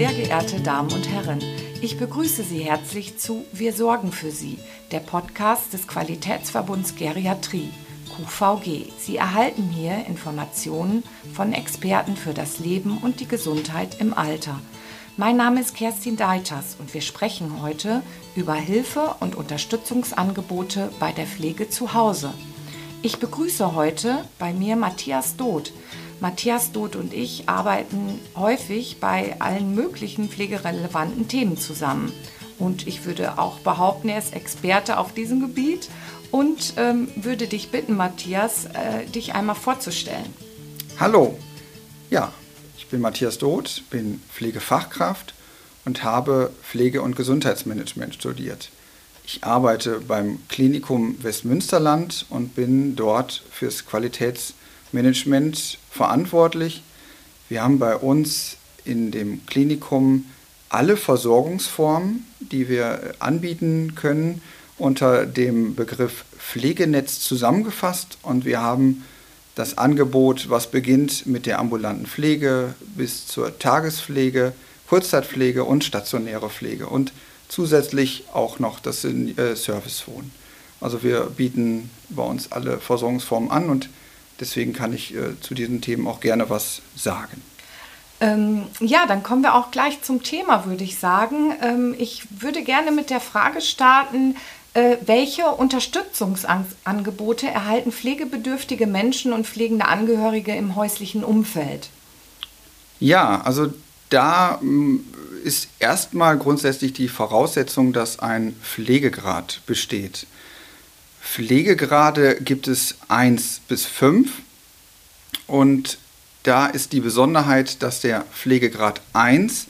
Sehr geehrte Damen und Herren, ich begrüße Sie herzlich zu Wir sorgen für Sie, der Podcast des Qualitätsverbunds Geriatrie, QVG. Sie erhalten hier Informationen von Experten für das Leben und die Gesundheit im Alter. Mein Name ist Kerstin Deiters und wir sprechen heute über Hilfe- und Unterstützungsangebote bei der Pflege zu Hause. Ich begrüße heute bei mir Matthias Doth. Matthias Doth und ich arbeiten häufig bei allen möglichen pflegerelevanten Themen zusammen. Und ich würde auch behaupten, er ist Experte auf diesem Gebiet und würde dich bitten, Matthias, dich einmal vorzustellen. Hallo, ja, ich bin Matthias Doth, bin Pflegefachkraft und habe Pflege- und Gesundheitsmanagement studiert. Ich arbeite beim Klinikum Westmünsterland und bin dort fürs Qualitätsmanagement verantwortlich. Wir haben bei uns in dem Klinikum alle Versorgungsformen, die wir anbieten können, unter dem Begriff Pflegenetz zusammengefasst. Und wir haben das Angebot, was beginnt mit der ambulanten Pflege bis zur Tagespflege, Kurzzeitpflege und stationäre Pflege. Und zusätzlich auch noch das Servicewohnen. Also wir bieten bei uns alle Versorgungsformen an und deswegen kann ich zu diesen Themen auch gerne was sagen. Ja, dann kommen wir auch gleich zum Thema, würde ich sagen. Ich würde gerne mit der Frage starten, welche Unterstützungsangebote erhalten pflegebedürftige Menschen und pflegende Angehörige im häuslichen Umfeld? Ja, also da ist erstmal grundsätzlich die Voraussetzung, dass ein Pflegegrad besteht. Pflegegrade gibt es 1 bis 5 und da ist die Besonderheit, dass der Pflegegrad 1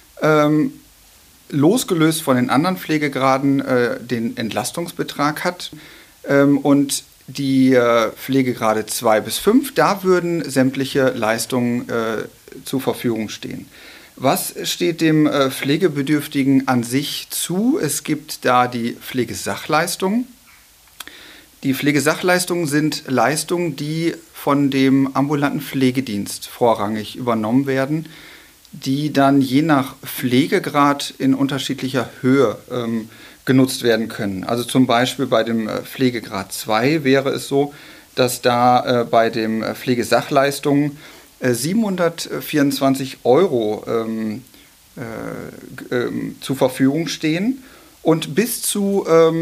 losgelöst von den anderen Pflegegraden den Entlastungsbetrag hat und die Pflegegrade 2 bis 5, da würden sämtliche Leistungen zur Verfügung stehen. Was steht dem Pflegebedürftigen an sich zu? Es gibt da die Pflegesachleistungen. Die Pflegesachleistungen sind Leistungen, die von dem ambulanten Pflegedienst vorrangig übernommen werden, die dann je nach Pflegegrad in unterschiedlicher Höhe genutzt werden können. Also zum Beispiel bei dem Pflegegrad 2 wäre es so, dass da bei den Pflegesachleistungen 724 € zur Verfügung stehen und bis zu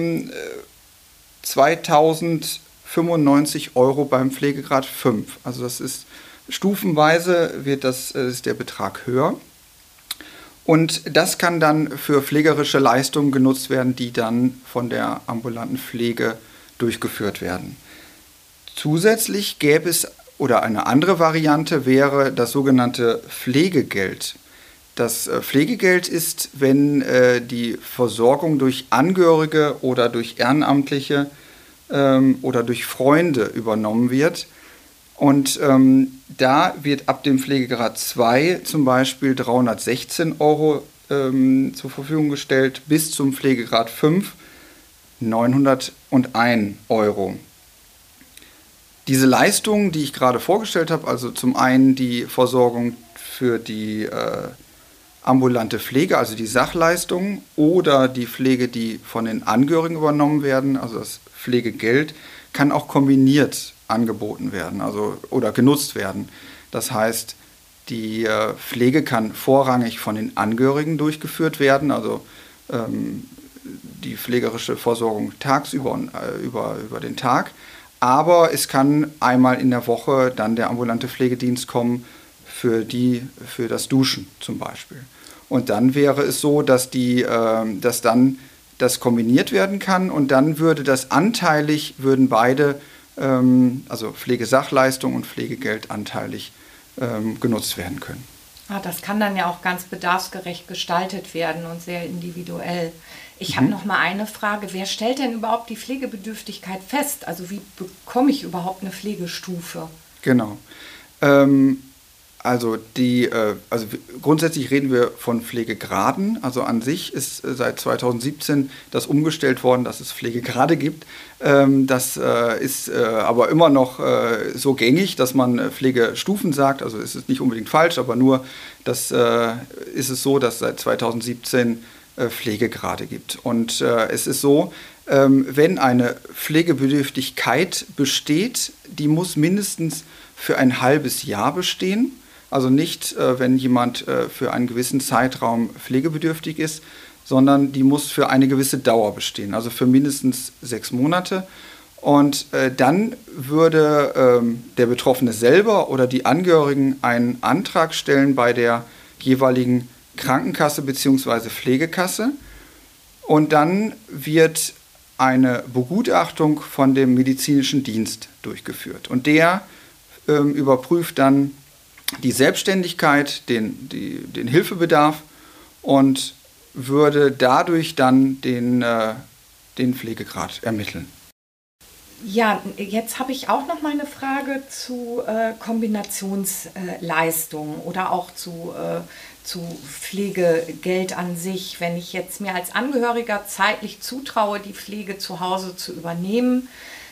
2095 € beim Pflegegrad 5. Also das ist stufenweise ist der Betrag höher. Und das kann dann für pflegerische Leistungen genutzt werden, die dann von der ambulanten Pflege durchgeführt werden. Zusätzlich gäbe es oder eine andere Variante wäre das sogenannte Pflegegeld. Das Pflegegeld ist, wenn die Versorgung durch Angehörige oder durch Ehrenamtliche oder durch Freunde übernommen wird. Und da wird ab dem Pflegegrad 2 zum Beispiel 316 € zur Verfügung gestellt, bis zum Pflegegrad 5 901 €. Diese Leistungen, die ich gerade vorgestellt habe, also zum einen die Versorgung für die ambulante Pflege, also die Sachleistungen, oder die Pflege, die von den Angehörigen übernommen werden, also das Pflegegeld, kann auch kombiniert angeboten werden, also oder genutzt werden. Das heißt, die Pflege kann vorrangig von den Angehörigen durchgeführt werden, also die pflegerische Versorgung tagsüber und über den Tag. Aber es kann einmal in der Woche dann der ambulante Pflegedienst kommen für das Duschen zum Beispiel. Und dann wäre es so, dass dann das kombiniert werden kann und dann würden beide, also Pflegesachleistung und Pflegegeld anteilig genutzt werden können. Das kann dann ja auch ganz bedarfsgerecht gestaltet werden und sehr individuell. Ich habe noch mal eine Frage. Wer stellt denn überhaupt die Pflegebedürftigkeit fest? Also wie bekomme ich überhaupt eine Pflegestufe? Genau. Also grundsätzlich reden wir von Pflegegraden. Also an sich ist seit 2017 das umgestellt worden, dass es Pflegegrade gibt. Das ist aber immer noch so gängig, dass man Pflegestufen sagt. Also es ist nicht unbedingt falsch, aber nur ist es so, dass seit 2017 Pflegegrade gibt. Und es ist so, wenn eine Pflegebedürftigkeit besteht, die muss mindestens für ein halbes Jahr bestehen. Also nicht, wenn jemand für einen gewissen Zeitraum pflegebedürftig ist, sondern die muss für eine gewisse Dauer bestehen, also für mindestens 6 Monate. Und dann würde der Betroffene selber oder die Angehörigen einen Antrag stellen bei der jeweiligen Krankenkasse bzw. Pflegekasse. Und dann wird eine Begutachtung von dem medizinischen Dienst durchgeführt. Und der überprüft dann die Selbstständigkeit, den Hilfebedarf und würde dadurch dann den Pflegegrad ermitteln. Ja, jetzt habe ich auch noch mal eine Frage zu Kombinationsleistungen oder auch zu Pflegegeld an sich. Wenn ich jetzt mir als Angehöriger zeitlich zutraue, die Pflege zu Hause zu übernehmen,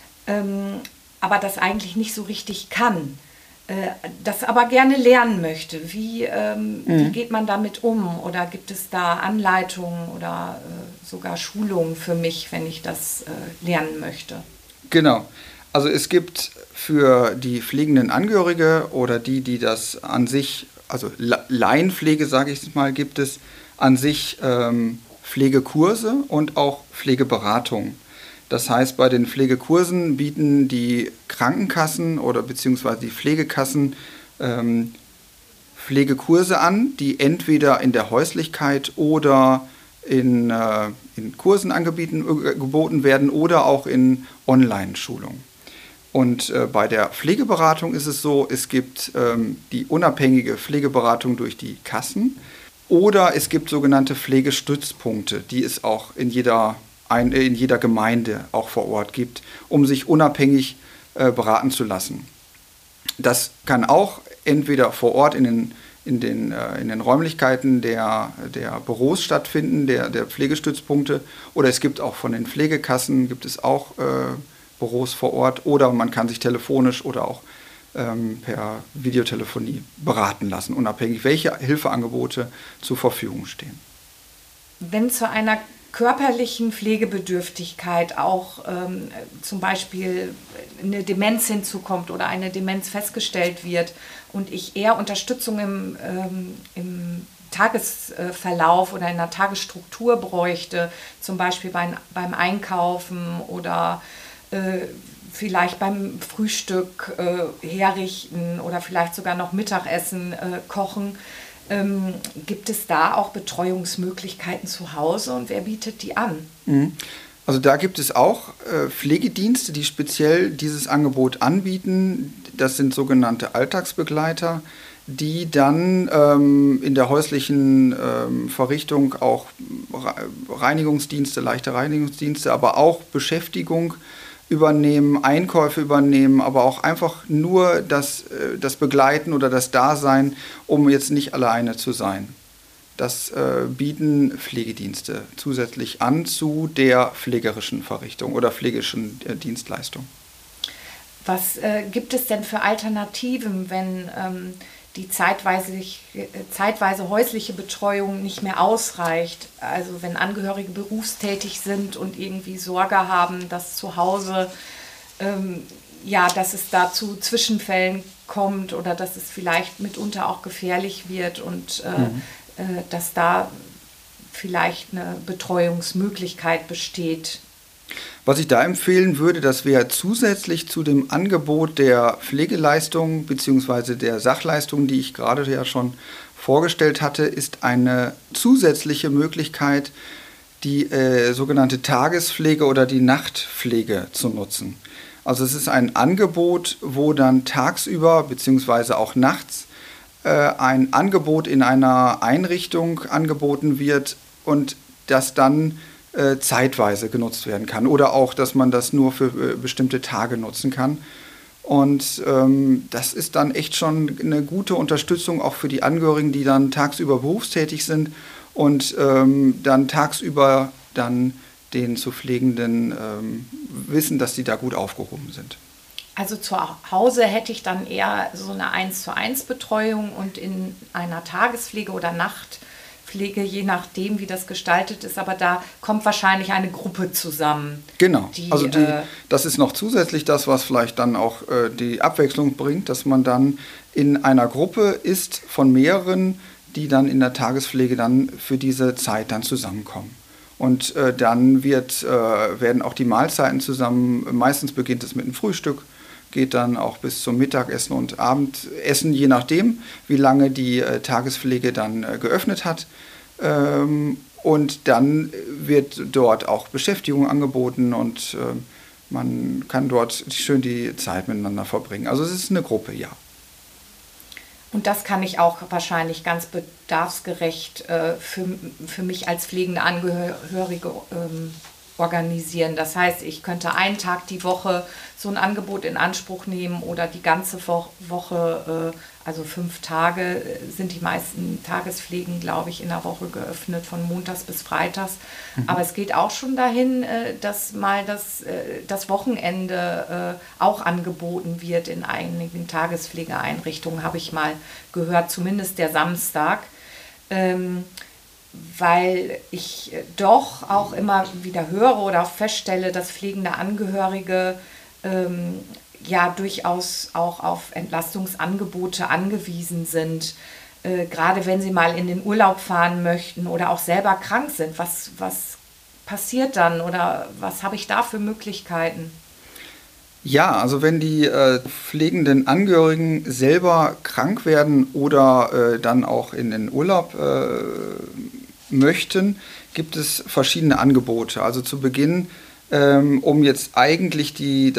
aber das eigentlich nicht so richtig kann, das aber gerne lernen möchte. Wie geht man damit um? Oder gibt es da Anleitungen oder sogar Schulungen für mich, wenn ich das lernen möchte? Genau. Also es gibt für die pflegenden Angehörige oder die das an sich, also Laienpflege, sage ich es mal, gibt es an sich Pflegekurse und auch Pflegeberatung. Das heißt, bei den Pflegekursen bieten die Krankenkassen oder beziehungsweise die Pflegekassen Pflegekurse an, die entweder in der Häuslichkeit oder in Kursen geboten werden oder auch in Online-Schulungen. Und bei der Pflegeberatung ist es so, es gibt die unabhängige Pflegeberatung durch die Kassen oder es gibt sogenannte Pflegestützpunkte, die es auch in jeder Gemeinde auch vor Ort gibt, um sich unabhängig beraten zu lassen. Das kann auch entweder vor Ort in den Räumlichkeiten der Büros stattfinden, der Pflegestützpunkte, oder es gibt auch von den Pflegekassen gibt es auch Büros vor Ort, oder man kann sich telefonisch oder auch per Videotelefonie beraten lassen, unabhängig welche Hilfeangebote zur Verfügung stehen. Wenn zu einer körperlichen Pflegebedürftigkeit auch zum Beispiel eine Demenz hinzukommt oder eine Demenz festgestellt wird und ich eher Unterstützung im Tagesverlauf oder in der Tagesstruktur bräuchte, zum Beispiel beim Einkaufen oder vielleicht beim Frühstück herrichten oder vielleicht sogar noch Mittagessen kochen, gibt es da auch Betreuungsmöglichkeiten zu Hause und wer bietet die an? Also da gibt es auch Pflegedienste, die speziell dieses Angebot anbieten. Das sind sogenannte Alltagsbegleiter, die dann in der häuslichen Verrichtung auch Reinigungsdienste, leichte Reinigungsdienste, aber auch Beschäftigung übernehmen, Einkäufe übernehmen, aber auch einfach nur das Begleiten oder das Dasein, um jetzt nicht alleine zu sein. Das bieten Pflegedienste zusätzlich an zu der pflegerischen Verrichtung oder pflegerischen Dienstleistung. Was gibt es denn für Alternativen, wenn die zeitweise häusliche Betreuung nicht mehr ausreicht? Also wenn Angehörige berufstätig sind und irgendwie Sorge haben, dass zu Hause, dass es da zu Zwischenfällen kommt oder dass es vielleicht mitunter auch gefährlich wird und dass da vielleicht eine Betreuungsmöglichkeit besteht. Was ich da empfehlen würde, das wäre zusätzlich zu dem Angebot der Pflegeleistungen bzw. der Sachleistungen, die ich gerade ja schon vorgestellt hatte, ist eine zusätzliche Möglichkeit, die sogenannte Tagespflege oder die Nachtpflege zu nutzen. Also es ist ein Angebot, wo dann tagsüber bzw. auch nachts ein Angebot in einer Einrichtung angeboten wird und das dann zeitweise genutzt werden kann oder auch, dass man das nur für bestimmte Tage nutzen kann. Und das ist dann echt schon eine gute Unterstützung auch für die Angehörigen, die dann tagsüber berufstätig sind und dann tagsüber dann den zu Pflegenden wissen, dass sie da gut aufgehoben sind. Also zu Hause hätte ich dann eher so eine 1:1 Betreuung und in einer Tagespflege oder Nachtpflege, je nachdem, wie das gestaltet ist. Aber da kommt wahrscheinlich eine Gruppe zusammen. Genau, das ist noch zusätzlich das, was vielleicht dann auch die Abwechslung bringt, dass man dann in einer Gruppe ist von mehreren, die dann in der Tagespflege dann für diese Zeit dann zusammenkommen. Und dann werden auch die Mahlzeiten zusammen, meistens beginnt es mit einem Frühstück, geht dann auch bis zum Mittagessen und Abendessen, je nachdem, wie lange die Tagespflege dann geöffnet hat. Und dann wird dort auch Beschäftigung angeboten und man kann dort schön die Zeit miteinander verbringen. Also es ist eine Gruppe, ja. Und das kann ich auch wahrscheinlich ganz bedarfsgerecht für mich als pflegende Angehörige organisieren. Das heißt, ich könnte einen Tag die Woche so ein Angebot in Anspruch nehmen oder die ganze Woche, also 5 Tage sind die meisten Tagespflegen, glaube ich, in der Woche geöffnet, von montags bis freitags. Aber es geht auch schon dahin, dass mal das Wochenende auch angeboten wird in einigen Tagespflegeeinrichtungen, habe ich mal gehört, zumindest der Samstag. Weil ich doch auch immer wieder höre oder feststelle, dass pflegende Angehörige durchaus auch auf Entlastungsangebote angewiesen sind, gerade wenn sie mal in den Urlaub fahren möchten oder auch selber krank sind. Was passiert dann oder was habe ich da für Möglichkeiten? Ja, also wenn die pflegenden Angehörigen selber krank werden oder dann auch in den Urlaub möchten, gibt es verschiedene Angebote. Also zu Beginn, um jetzt eigentlich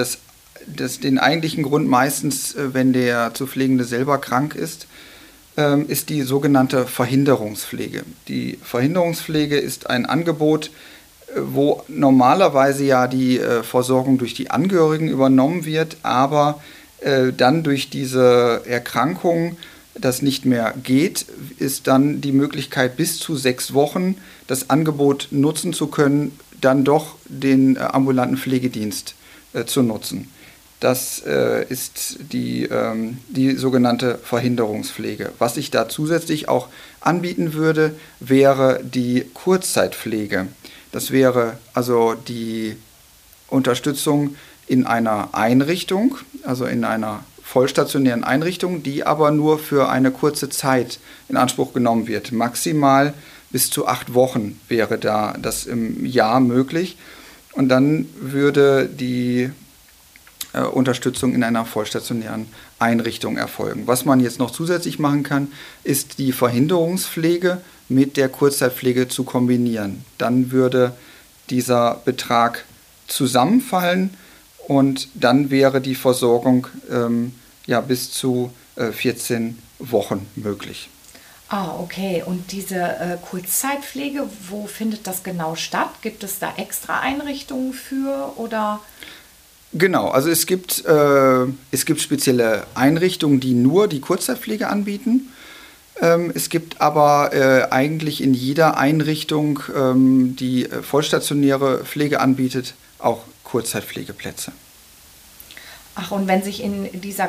den eigentlichen Grund meistens, wenn der zu Pflegende selber krank ist die sogenannte Verhinderungspflege. Die Verhinderungspflege ist ein Angebot, wo normalerweise ja die Versorgung durch die Angehörigen übernommen wird, aber dann durch diese Erkrankung das nicht mehr geht, ist dann die Möglichkeit, bis zu 6 Wochen das Angebot nutzen zu können, dann doch den ambulanten Pflegedienst zu nutzen. Das ist die sogenannte Verhinderungspflege. Was ich da zusätzlich auch anbieten würde, wäre die Kurzzeitpflege. Das wäre also die Unterstützung in einer Einrichtung, also in einer vollstationären Einrichtung, die aber nur für eine kurze Zeit in Anspruch genommen wird. Maximal bis zu 8 Wochen wäre da das im Jahr möglich. Und dann würde die Unterstützung in einer vollstationären Einrichtung erfolgen. Was man jetzt noch zusätzlich machen kann, ist die Verhinderungspflege mit der Kurzzeitpflege zu kombinieren. Dann würde dieser Betrag zusammenfallen und dann wäre die Versorgung bis zu 14 Wochen möglich. Ah, okay. Und diese Kurzzeitpflege, wo findet das genau statt? Gibt es da extra Einrichtungen für oder? Genau, also es gibt spezielle Einrichtungen, die nur die Kurzzeitpflege anbieten. Es gibt aber eigentlich in jeder Einrichtung, die vollstationäre Pflege anbietet, auch Kurzzeitpflegeplätze. Ach, und wenn sich in dieser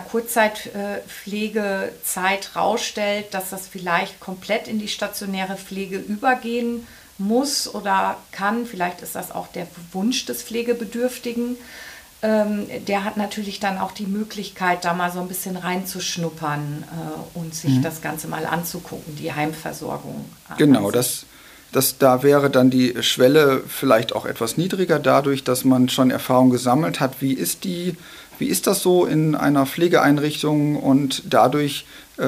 Kurzzeitpflegezeit rausstellt, dass das vielleicht komplett in die stationäre Pflege übergehen muss oder kann, vielleicht ist das auch der Wunsch des Pflegebedürftigen, der hat natürlich dann auch die Möglichkeit, da mal so ein bisschen reinzuschnuppern und sich das Ganze mal anzugucken, die Heimversorgung. Genau, da wäre dann die Schwelle vielleicht auch etwas niedriger, dadurch, dass man schon Erfahrung gesammelt hat, wie ist das so in einer Pflegeeinrichtung, und dadurch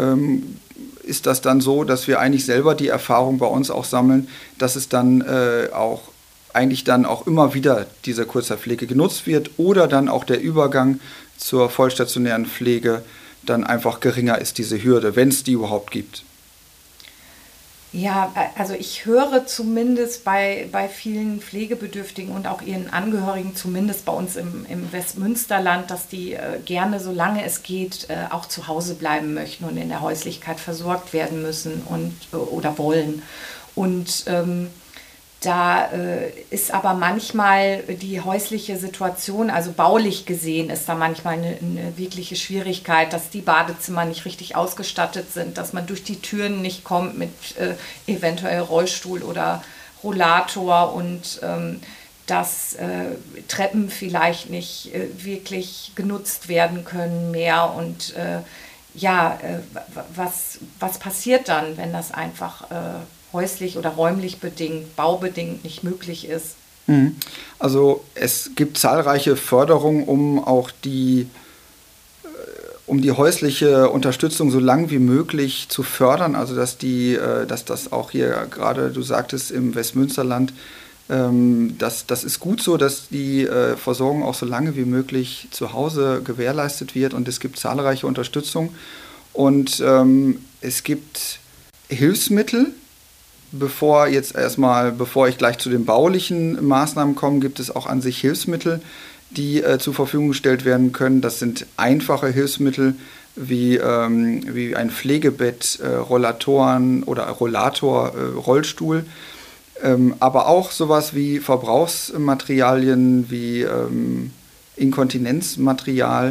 ist das dann so, dass wir eigentlich selber die Erfahrung bei uns auch sammeln, dass es dann auch immer wieder diese Kurzzeitpflege genutzt wird oder dann auch der Übergang zur vollstationären Pflege dann einfach geringer ist, diese Hürde, wenn es die überhaupt gibt. Ja, also ich höre zumindest bei vielen Pflegebedürftigen und auch ihren Angehörigen, zumindest bei uns im Westmünsterland, dass die gerne, solange es geht, auch zu Hause bleiben möchten und in der Häuslichkeit versorgt werden müssen oder wollen. Und da ist aber manchmal die häusliche Situation, also baulich gesehen, ist da manchmal eine wirkliche Schwierigkeit, dass die Badezimmer nicht richtig ausgestattet sind, dass man durch die Türen nicht kommt mit eventuell Rollstuhl oder Rollator und dass Treppen vielleicht nicht wirklich genutzt werden können mehr. Und was passiert dann, wenn das einfach häuslich oder räumlich bedingt, baubedingt nicht möglich ist? Also es gibt zahlreiche Förderungen, um die häusliche Unterstützung so lang wie möglich zu fördern. Also dass das auch hier gerade, du sagtest, im Westmünsterland, das ist gut so, dass die Versorgung auch so lange wie möglich zu Hause gewährleistet wird, und es gibt zahlreiche Unterstützung und es gibt Hilfsmittel. Bevor ich gleich zu den baulichen Maßnahmen komme, gibt es auch an sich Hilfsmittel, die zur Verfügung gestellt werden können. Das sind einfache Hilfsmittel wie ein Pflegebett, Rollatoren oder Rollator, Rollstuhl, aber auch sowas wie Verbrauchsmaterialien wie Inkontinenzmaterial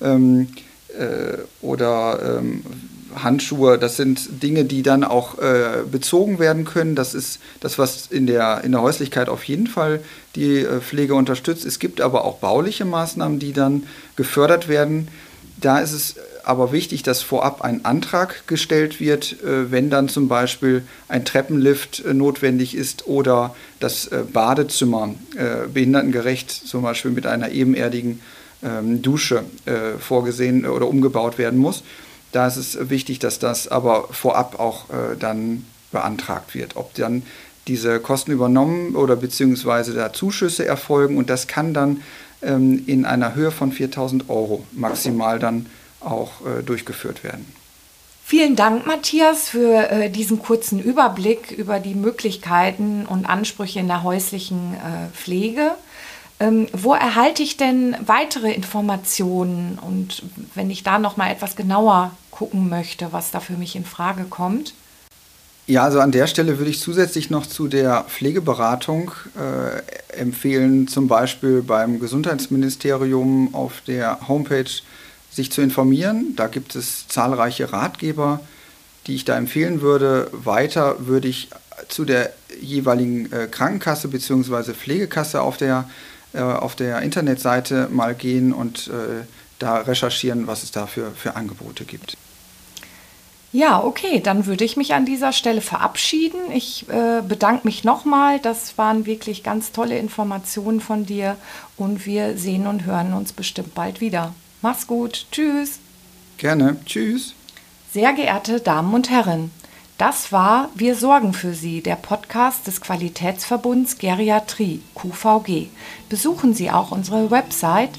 oder Handschuhe. Das sind Dinge, die dann auch bezogen werden können. Das ist das, was in der Häuslichkeit auf jeden Fall die Pflege unterstützt. Es gibt aber auch bauliche Maßnahmen, die dann gefördert werden. Da ist es aber wichtig, dass vorab ein Antrag gestellt wird, wenn dann zum Beispiel ein Treppenlift notwendig ist oder das Badezimmer behindertengerecht zum Beispiel mit einer ebenerdigen Dusche vorgesehen oder umgebaut werden muss. Da ist es wichtig, dass das aber vorab auch dann beantragt wird, ob dann diese Kosten übernommen oder beziehungsweise da Zuschüsse erfolgen, und das kann dann in einer Höhe von 4.000 € maximal dann auch durchgeführt werden. Vielen Dank, Matthias, für diesen kurzen Überblick über die Möglichkeiten und Ansprüche in der häuslichen Pflege. Wo erhalte ich denn weitere Informationen, und wenn ich da noch mal etwas genauer gucken möchte, was da für mich in Frage kommt? Ja, also an der Stelle würde ich zusätzlich noch zu der Pflegeberatung empfehlen, zum Beispiel beim Gesundheitsministerium auf der Homepage sich zu informieren. Da gibt es zahlreiche Ratgeber, die ich da empfehlen würde. Weiter würde ich zu der jeweiligen Krankenkasse bzw. Pflegekasse auf der Internetseite mal gehen und da recherchieren, was es da für Angebote gibt. Ja, okay, dann würde ich mich an dieser Stelle verabschieden. Ich bedanke mich nochmal. Das waren wirklich ganz tolle Informationen von dir, und wir sehen und hören uns bestimmt bald wieder. Mach's gut. Tschüss. Gerne. Tschüss. Sehr geehrte Damen und Herren, das war Wir sorgen für Sie, der Podcast des Qualitätsverbunds Geriatrie, QVG. Besuchen Sie auch unsere Website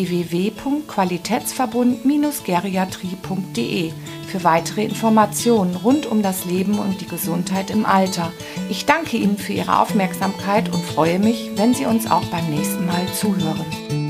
www.qualitätsverbund-geriatrie.de für weitere Informationen rund um das Leben und die Gesundheit im Alter. Ich danke Ihnen für Ihre Aufmerksamkeit und freue mich, wenn Sie uns auch beim nächsten Mal zuhören.